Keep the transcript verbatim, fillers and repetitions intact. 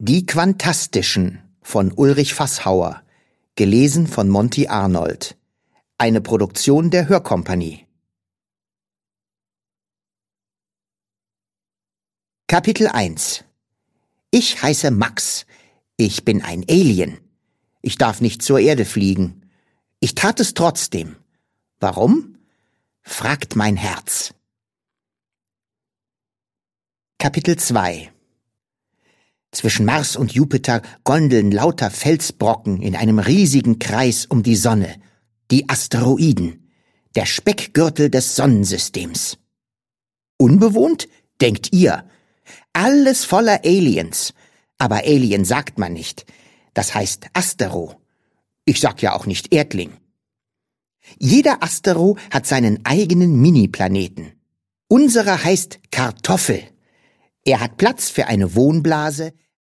Die Quantastischen von Ulrich Fasshauer, gelesen von Monty Arnold. Eine Produktion der Hörkompanie. Kapitel eins. Ich heiße Max. Ich bin ein Alien. Ich darf nicht zur Erde fliegen. Ich tat es trotzdem. Warum? Fragt mein Herz. Kapitel zwei. Zwischen Mars und Jupiter gondeln lauter Felsbrocken in einem riesigen Kreis um die Sonne, die Asteroiden, der Speckgürtel des Sonnensystems. Unbewohnt, denkt ihr? Alles voller Aliens. Aber Alien sagt man nicht. Das heißt Astero. Ich sag ja auch nicht Erdling. Jeder Astero hat seinen eigenen Mini-Planeten. Unserer heißt Kartoffel. Er hat Platz für eine Wohnblase,